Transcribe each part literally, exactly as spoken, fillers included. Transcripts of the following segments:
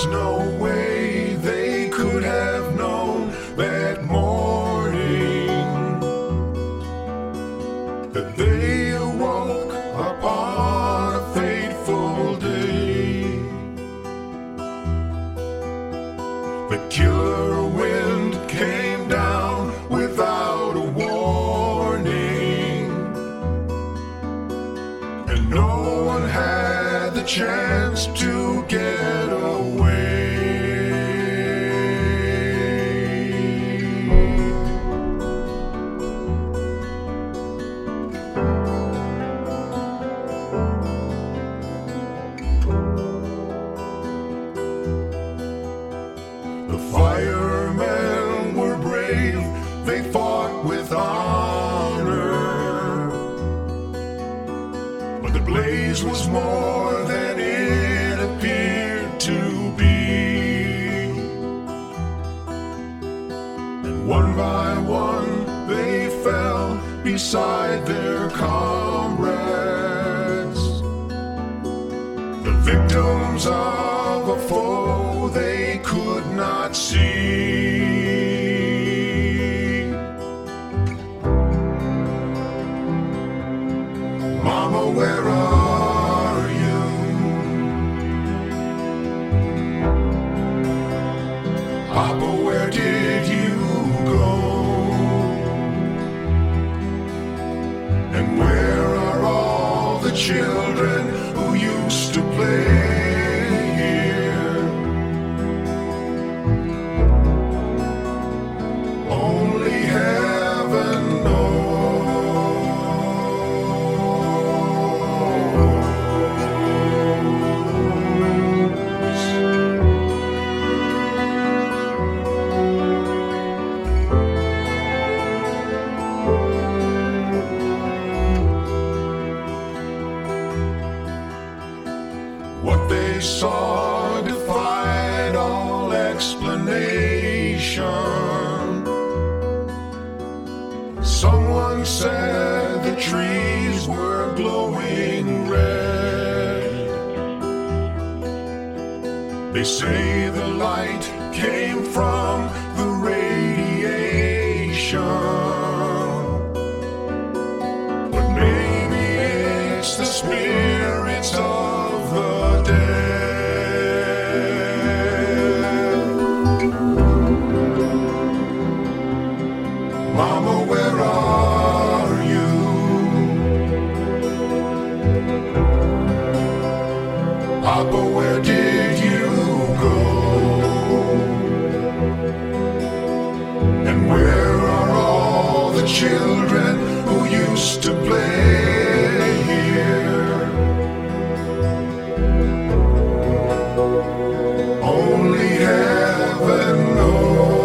was no way they could have known that morning that they awoke upon a fateful day. The killer wind came down without a warning, and no one had the chance to get away. The firemen were brave, they fought with honor, but the blaze was more than it appeared to be. And one by one they fell beside their comrades, the victims of a foe they could not see. Mama, where are you? Papa, where did you go? And where are all the children who used to play here? Only heaven knows. What they saw defied all explanation. Someone said the trees were glowing red. They say the light came from the radiation, but maybe it's the spirits of the dead. Mama, where are you? Papa, where did you go? And where are all the children who used to play here? Only heaven knows.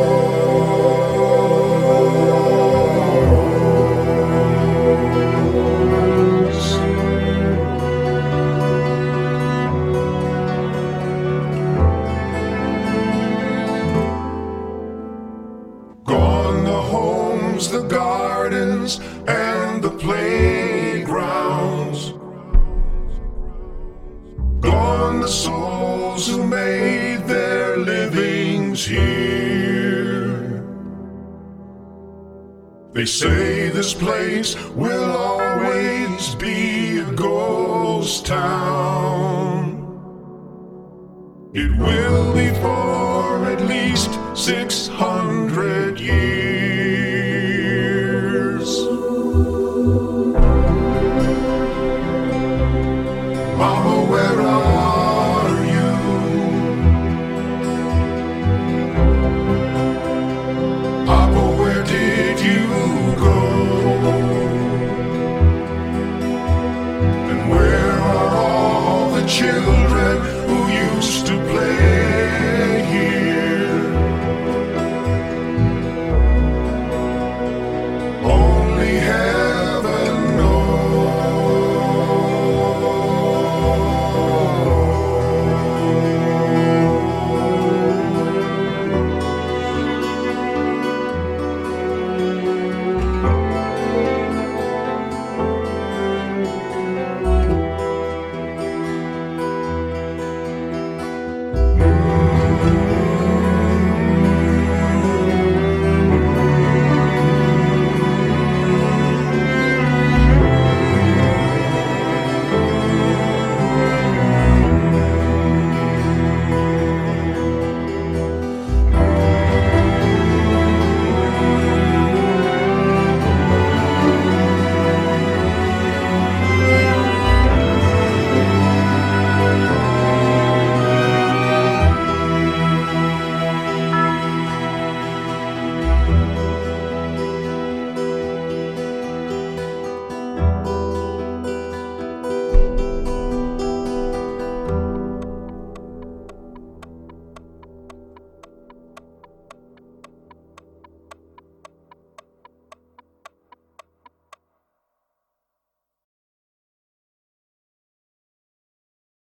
Gone the homes, the gardens, and the playgrounds. Gone the souls who made their livings here. They say this place will always be a ghost town. It will be for at least six hundred years.